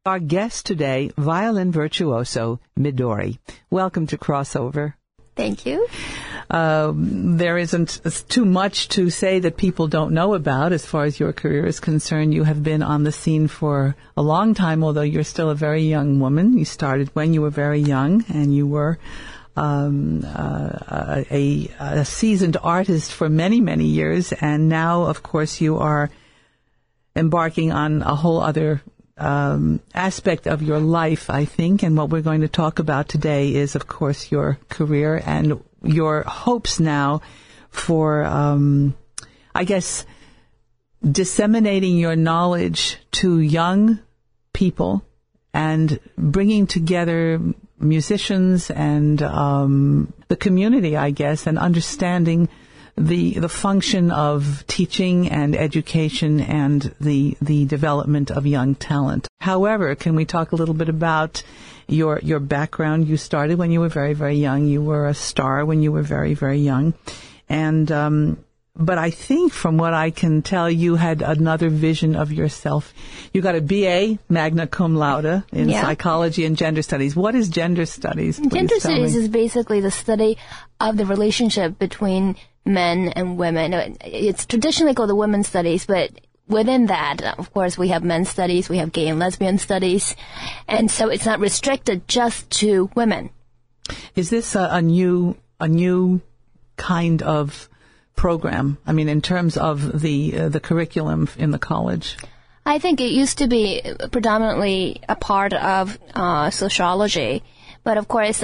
Our guest today, violin virtuoso Midori. Welcome to Crossover. Thank you. There isn't too much to say that people don't know about as far as your career is concerned. You have been on the scene for a long time, although you're still a very young woman. You started when you were very young, and you were a seasoned artist for many, many years. And now, of course, you are embarking on a whole other aspect of your life, I think. And what we're going to talk about today is, of course, your career and your hopes now for, I guess, disseminating your knowledge to young people and bringing together musicians and the community, I guess, and understanding the function of teaching and education and the development of young talent. However, can we talk a little bit about your background? You started when you were very, very young. You were a star when you were very, very young. And but I think from what I can tell, you had another vision of yourself. You got a BA, magna cum laude, in psychology and gender studies. What is gender studies? Gender studies is basically the study of the relationship between men and women. It's traditionally called the women's studies, but within that, of course, we have men's studies, we have gay and lesbian studies, and so it's not restricted just to women. Is this a new kind of program? I mean, in terms of the curriculum in the college? I think it used to be predominantly a part of sociology, but of course,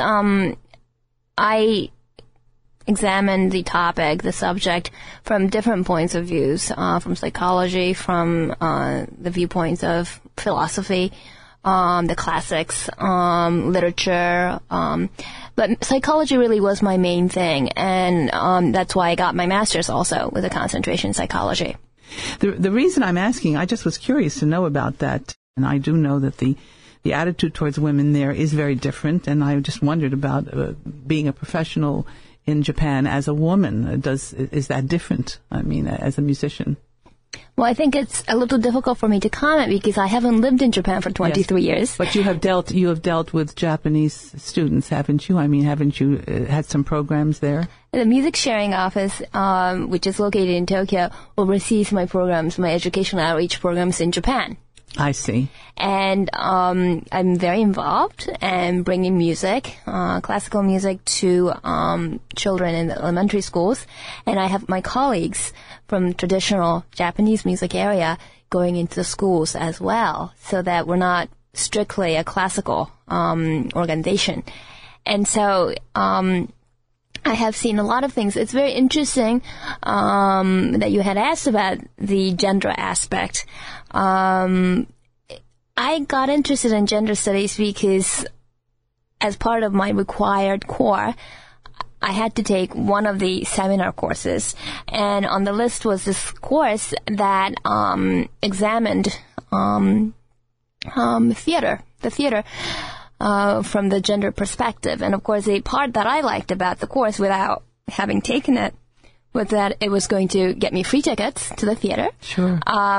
I examine the topic, the subject, from different points of views, from psychology, from the viewpoints of philosophy, the classics, literature. But psychology really was my main thing, and that's why I got my master's also with a concentration in psychology. The reason I'm asking, I just was curious to know about that, and I do know that the attitude towards women there is very different, and I just wondered about being a professional in Japan as a woman. Is that different? I mean, as a musician? Well, I think it's a little difficult for me to comment because I haven't lived in Japan for 23 years. But you have dealt with Japanese students, haven't you? I mean, haven't you had some programs there? The Music Sharing Office, which is located in Tokyo, oversees my programs, my educational outreach programs in Japan. I see. And I'm very involved in bringing music, classical music, to children in the elementary schools. And I have my colleagues from traditional Japanese music area going into the schools as well, so that we're not strictly a classical organization. And so I have seen a lot of things. It's very interesting that you had asked about the gender aspect. I got interested in gender studies because as part of my required core, I had to take one of the seminar courses. And on the list was this course that examined theater from the gender perspective. And of course, the part that I liked about the course without having taken it was that it was going to get me free tickets to the theater. Sure.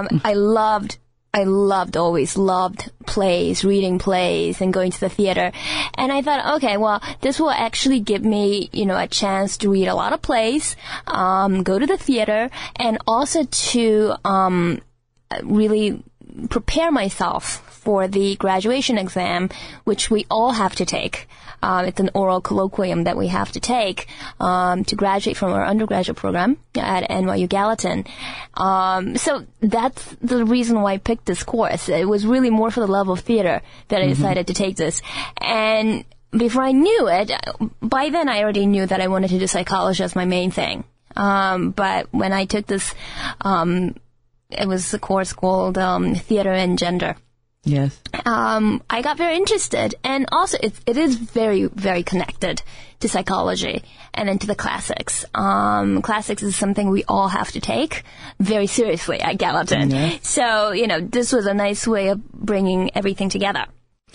I always loved plays, reading plays, and going to the theater. And I thought, okay, well, this will actually give me, a chance to read a lot of plays, go to the theater, and also to really prepare myself for the graduation exam, which we all have to take. It's an oral colloquium that we have to take to graduate from our undergraduate program at NYU Gallatin. So that's the reason why I picked this course. It was really more for the love of theater that I decided to take this. And before I knew it, by then I already knew that I wanted to do psychology as my main thing. But when I took this, it was a course called Theater and Gender. Yes. I got very interested, and also it is very, very connected to psychology and then to the classics. Classics is something we all have to take very seriously at Gallatin. Mm-hmm. So, this was a nice way of bringing everything together.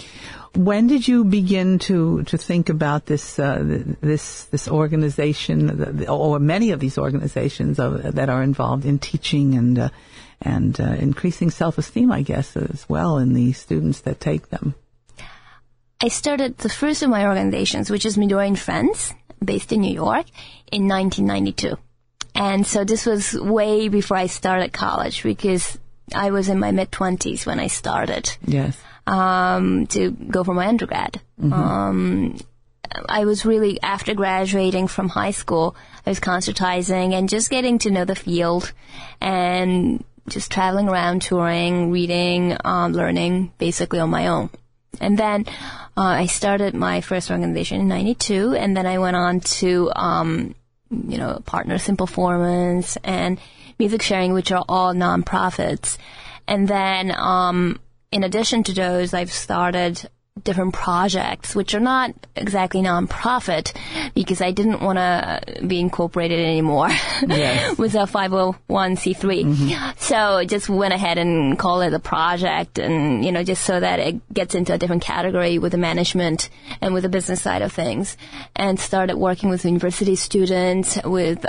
When did you begin to think about this organization, or many of these organizations that are involved in teaching and increasing self-esteem, I guess, as well in the students that take them? I started the first of my organizations, which is Midori and Friends, based in New York, in 1992. And so this was way before I started college, because I was in my mid-20s when I started. Yes. To go for my undergrad. Mm-hmm. I was really, after graduating from high school, I was concertizing and just getting to know the field and just traveling around, touring, reading, learning, basically on my own. And then I started my first organization in 92, and then I went on to, Partners in Performance and Music Sharing, which are all nonprofits. And then, in addition to those, I've started different projects, which are not exactly nonprofit, because I didn't want to be incorporated anymore. Yes. With a 501c3. Mm-hmm. So just went ahead and called it a project, and, just so that it gets into a different category with the management and with the business side of things, and started working with university students, with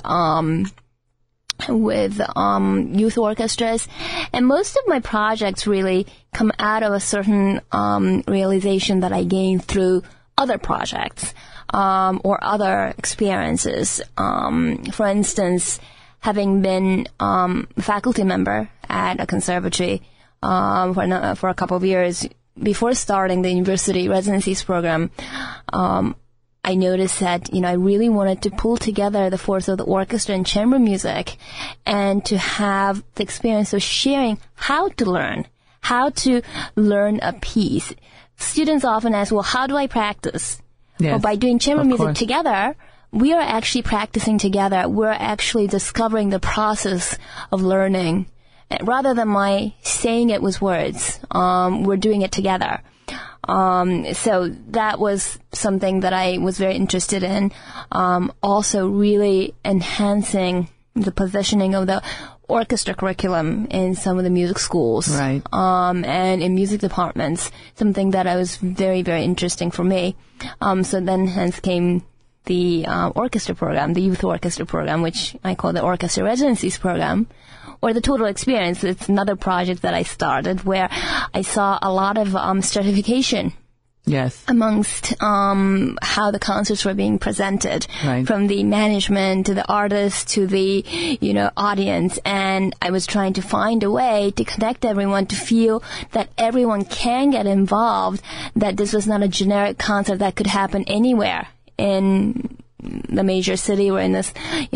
youth orchestras. And most of my projects really come out of a certain realization that I gained through other projects or other experiences. For instance, having been a faculty member at a conservatory for a couple of years before starting the university residencies program, I noticed that, I really wanted to pull together the force of the orchestra and chamber music, and to have the experience of sharing how to learn a piece. Students often ask, well, how do I practice? Yes, well, by doing chamber music together, we are actually practicing together. We're actually discovering the process of learning. Rather than my saying it with words, we're doing it together. So that was something that I was very interested in. Also really enhancing the positioning of the orchestra curriculum in some of the music schools. Right. And in music departments, something that was very, very interesting for me. So then hence came the orchestra program, the youth orchestra program, which I call the orchestra residencies program, or the total experience. It's another project that I started where I saw a lot of certification. Yes. Amongst how the concerts were being presented, right, from the management to the artists to the audience, and I was trying to find a way to connect everyone, to feel that everyone can get involved, that this was not a generic concert that could happen anywhere in the major city or in this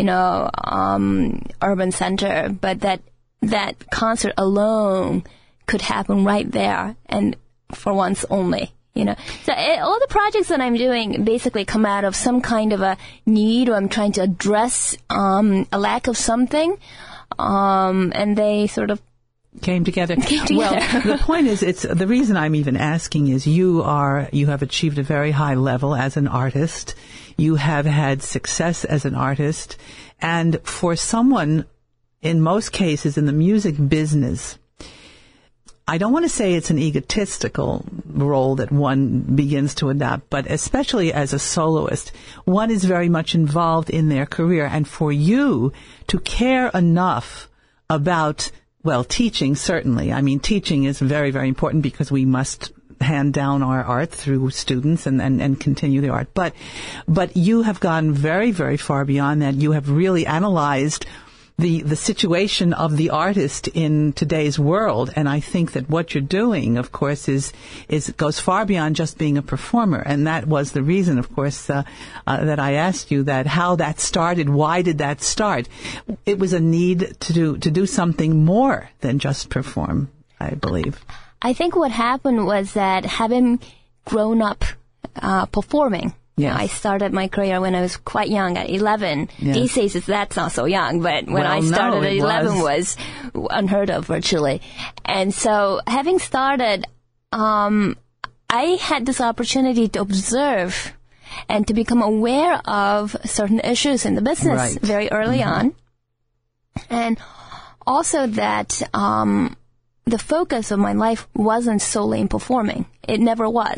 urban center, but that concert alone could happen right there and for once only. So all the projects that I'm doing basically come out of some kind of a need, or I'm trying to address a lack of something, and they sort of came together. Well, the point is, the reason I'm even asking is you have achieved a very high level as an artist. You have had success as an artist, and for someone, in most cases, in the music business, I don't want to say it's an egotistical role that one begins to adopt, but especially as a soloist, one is very much involved in their career. And for you to care enough about, teaching, certainly. I mean, teaching is very, very important because we must hand down our art through students and continue the art. But you have gone very, very far beyond that. You have really analyzed the situation of the artist in today's world, and I think that what you're doing, of course, goes far beyond just being a performer, and that was the reason, of course, that I asked you that, how that started. Why did that start? It was a need to do something more than just perform, I believe. I think what happened was that, having grown up performing. Yes. I started my career when I was quite young, at 11. Yes. These days, that's not so young, but when I started at 11 was unheard of, virtually. And so, having started, I had this opportunity to observe and to become aware of certain issues in the business very early on. And also that the focus of my life wasn't solely in performing. It never was.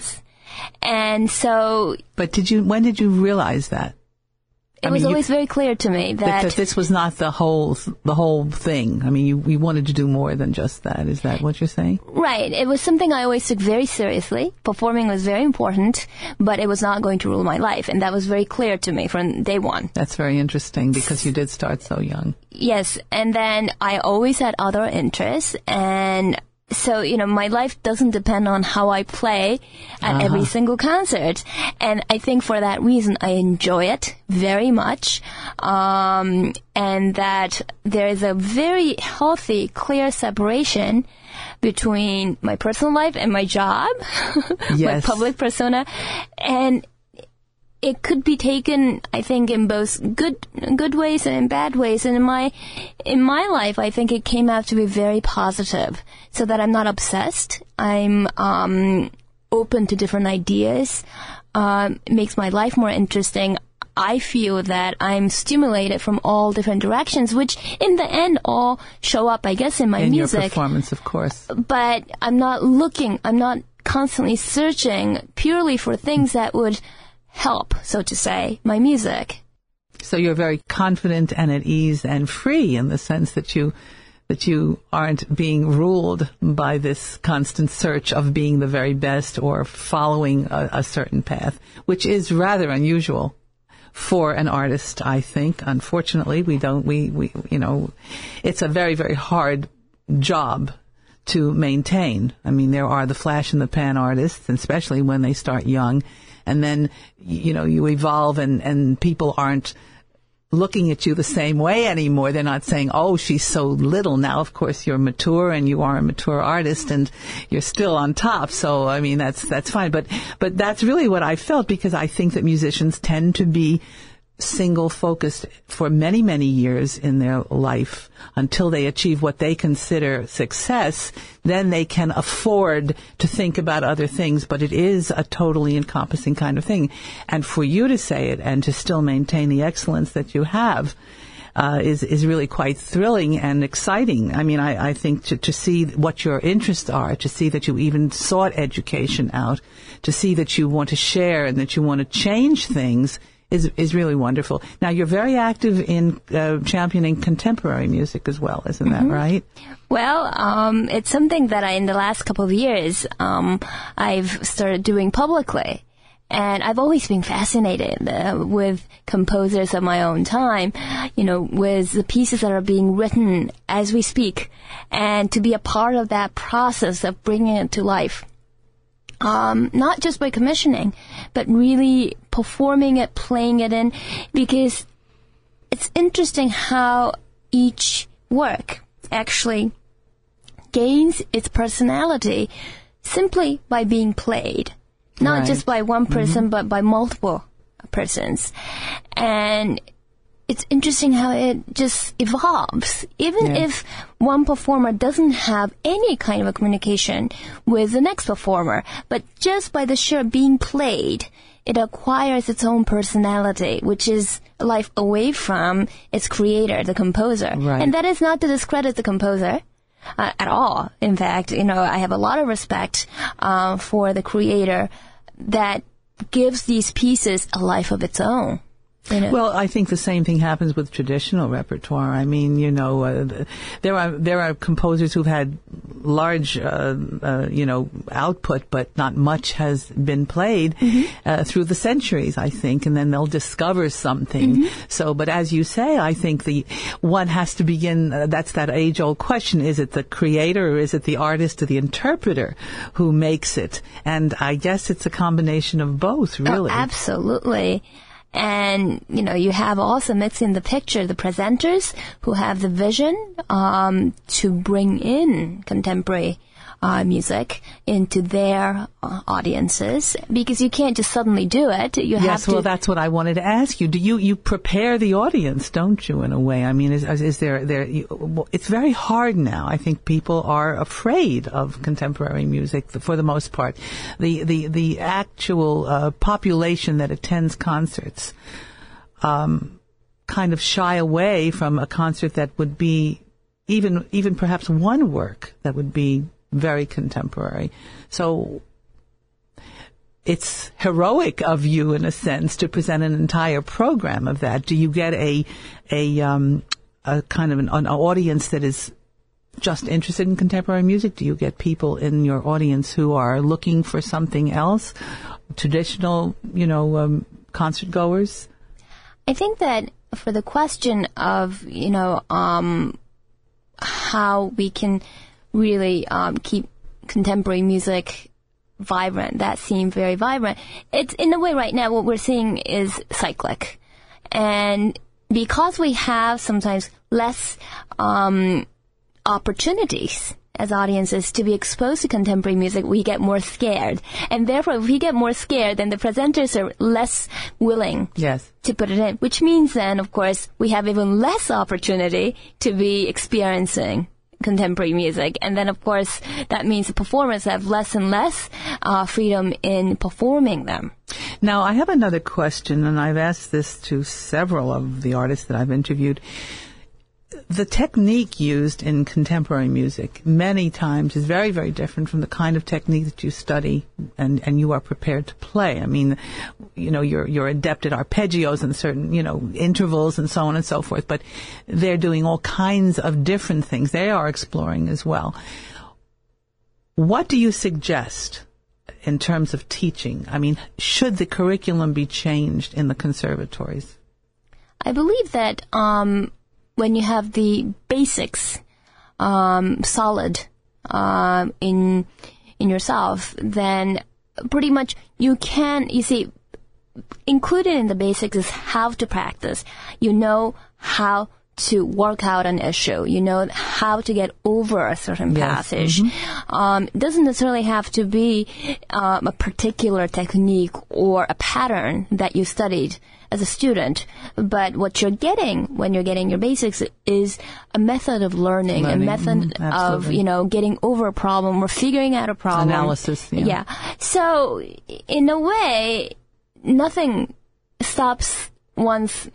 And so... But when did you realize that? It was always very clear to me that this was not the whole thing. I mean, you wanted to do more than just that. Is that what you're saying? Right. It was something I always took very seriously. Performing was very important, but it was not going to rule my life. And that was very clear to me from day one. That's very interesting because you did start so young. Yes. And then I always had other interests, and so, my life doesn't depend on how I play at every single concert. And I think for that reason, I enjoy it very much. And that there is a very healthy, clear separation between my personal life and my job, my public persona. And it could be taken, I think, in both good ways and in bad ways. And in my life, I think it came out to be very positive, so that I'm not obsessed. I'm open to different ideas. It makes my life more interesting. I feel that I'm stimulated from all different directions, which in the end all show up, I guess, in my music. In your performance, of course. But I'm not constantly searching purely for things that would help, so to say, my music. So you're very confident and at ease and free in the sense that you aren't being ruled by this constant search of being the very best or following a certain path, which is rather unusual for an artist, I think. Unfortunately, it's a very, very hard job to maintain. I mean, there are the flash in the pan artists, especially when they start young. And then, you evolve and people aren't looking at you the same way anymore. They're not saying, oh, she's so little. Now, of course, you're mature and you are a mature artist and you're still on top. So, I mean, that's fine. But that's really what I felt, because I think that musicians tend to be single focused for many, many years in their life until they achieve what they consider success. Then they can afford to think about other things, but it is a totally encompassing kind of thing. And for you to say it and to still maintain the excellence that you have is really quite thrilling and exciting. I mean, I think to see what your interests are, to see that you even sought education out, to see that you want to share and that you want to change things is really wonderful. Now, you're very active in championing contemporary music as well, isn't that right? Well, it's something that in the last couple of years, I've started doing publicly. And I've always been fascinated with composers of my own time, with the pieces that are being written as we speak, and to be a part of that process of bringing it to life. Not just by commissioning, but really performing it, playing it in, because it's interesting how each work actually gains its personality simply by being played. Not just by one person, but by multiple persons. And it's interesting how it just evolves. Even if one performer doesn't have any kind of a communication with the next performer, but just by the sheer being played, it acquires its own personality, which is a life away from its creator, the composer. Right. And that is not to discredit the composer at all. In fact, I have a lot of respect for the creator that gives these pieces a life of its own. Well, I think the same thing happens with traditional repertoire. I mean, there are composers who've had large, output, but not much has been played through the centuries, I think, and then they'll discover something. So, but as you say, I think one has to begin. That's that age-old question: is it the creator, or is it the artist or the interpreter who makes it? And I guess it's a combination of both, really. Oh, absolutely. And, you have also mixed in the picture the presenters who have the vision to bring in contemporary music into their audiences, because you can't just suddenly do it. Well, that's what I wanted to ask you. Do you prepare the audience, don't you, in a way? I mean, is there it's very hard now. I think people are afraid of contemporary music for the most part. The actual population that attends concerts kind of shy away from a concert that would be even perhaps one work that would be very contemporary. So it's heroic of you, in a sense, to present an entire program of that. Do you get a kind of an audience that is just interested in contemporary music? Do you get people in your audience who are looking for something else? Traditional, concert goers? I think that for the question of, how we can really keep contemporary music vibrant, that scene very vibrant, it's in a way right now what we're seeing is cyclic. And because we have sometimes less opportunities as audiences to be exposed to contemporary music, we get more scared. And therefore, if we get more scared, then the presenters are less willing to put it in, which means then, of course, we have even less opportunity to be experiencing contemporary music. And then, of course, that means the performers have less and less freedom in performing them. Now, I have another question, and I've asked this to several of the artists that I've interviewed. The technique used in contemporary music many times is very, very different from the kind of technique that you study and you are prepared to play. I mean, you're adept at arpeggios and certain, intervals and so on and so forth, but they're doing all kinds of different things. They are exploring as well. What do you suggest in terms of teaching? I mean, should the curriculum be changed in the conservatories? I believe that, when you have the basics solid in yourself, then pretty much included in the basics is how to practice. You know how to work out an issue. You know how to get over a certain passage. Mm-hmm. It doesn't necessarily have to be a particular technique or a pattern that you studied as a student, but what you're getting when you're getting your basics is a method of learning. A method of, getting over a problem or figuring out a problem. Analysis, yeah. So, in a way, nothing stops one's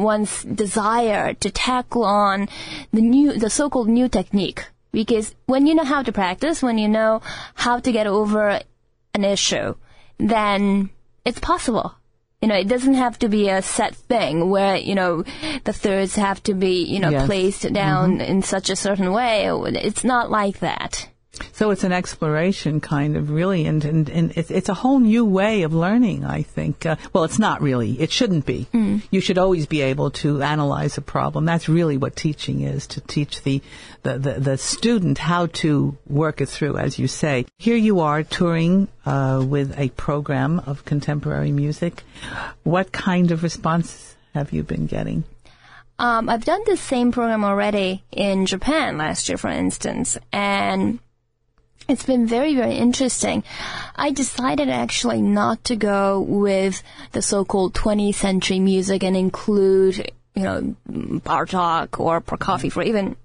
desire to tackle on the so-called new technique. Because when you know how to practice, when you know how to get over an issue, then it's possible. It doesn't have to be a set thing where, the thirds have to be, placed down in such a certain way. It's not like that. So it's an exploration kind of really, and it's a whole new way of learning, I think. Well, it's not really. It shouldn't be. You should always be able to analyze a problem. That's really what teaching is, to teach the student how to work it through, as you say. Here you are touring with a program of contemporary music. What kind of response have you been getting? I've done the same program already in Japan last year, for instance, and it's been very, very interesting. I decided actually not to go with the so-called 20th century music and include, Bartok or Prokofiev or even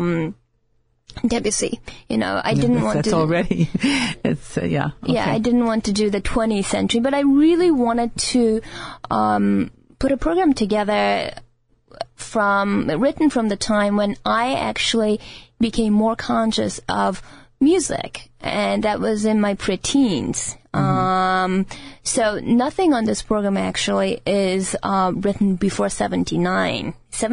Debussy. I didn't want to. That's already. It's Okay. Yeah, I didn't want to do the 20th century, but I really wanted to put a program together written from the time when I actually became more conscious of music, and that was in my preteens. So nothing on this program actually is written before 1979.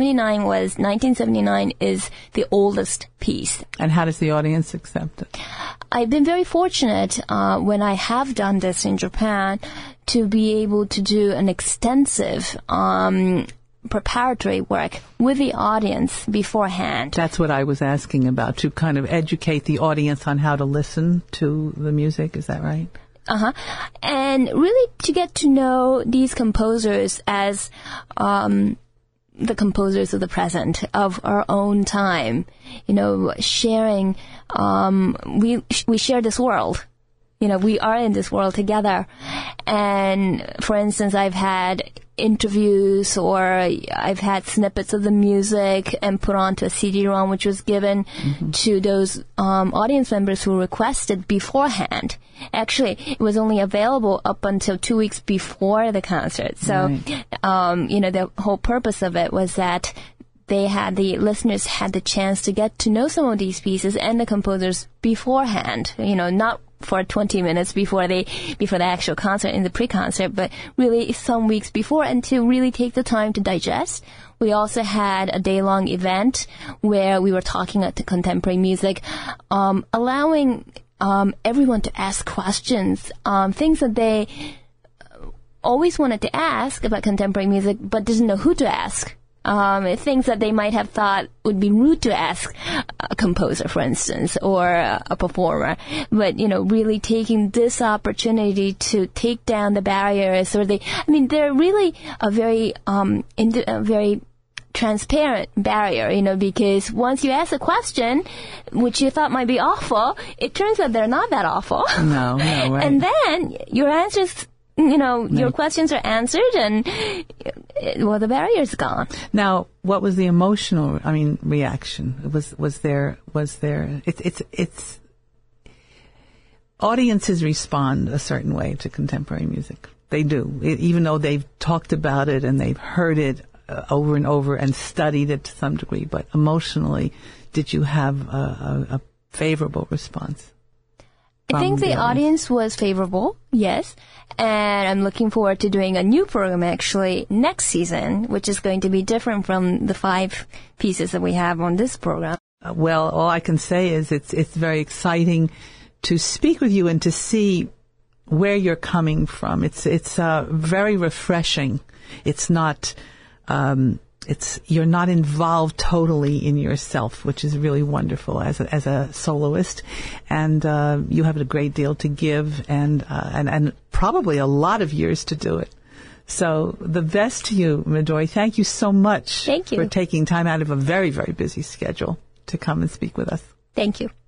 1979 is the oldest piece. And how does the audience accept it? I've been very fortunate when I have done this in Japan to be able to do an extensive preparatory work with the audience beforehand. That's what I was asking about, to kind of educate the audience on how to listen to the music. Is that right? And really to get to know these composers as the composers of the present, of our own time. Sharing, we share this world. We are in this world together. And for instance, I've had interviews or I've had snippets of the music and put onto a CD-ROM, which was given to those audience members who requested beforehand. Actually, it was only available up until 2 weeks before the concert. So, the whole purpose of it was that the listeners had the chance to get to know some of these pieces and the composers beforehand, not for 20 minutes before the actual concert in the pre-concert, but really some weeks before, and to really take the time to digest. We also had a day-long event where we were talking about contemporary music, allowing everyone to ask questions, things that they always wanted to ask about contemporary music, but didn't know who to ask. Things that they might have thought would be rude to ask a composer, for instance, or a performer. But, really taking this opportunity to take down the barriers, they're really a very transparent barrier, because once you ask a question, which you thought might be awful, it turns out they're not that awful. No, right. And then your answers, your questions are answered, and the barrier's gone. Now, what was the emotional, reaction? Was there, it's audiences respond a certain way to contemporary music. They do, even though they've talked about it and they've heard it over and over and studied it to some degree, but emotionally, did you have a favorable response? I think the audience was favorable, yes. And I'm looking forward to doing a new program actually next season, which is going to be different from the 5 pieces that we have on this program. Well, all I can say is it's very exciting to speak with you and to see where you're coming from. It's very refreshing. It's not, you're not involved totally in yourself, which is really wonderful as a soloist, and you have a great deal to give, and probably a lot of years to do it. So the best to you, Midori. Thank you so much. Thank you for taking time out of a very, very busy schedule to come and speak with us. Thank you.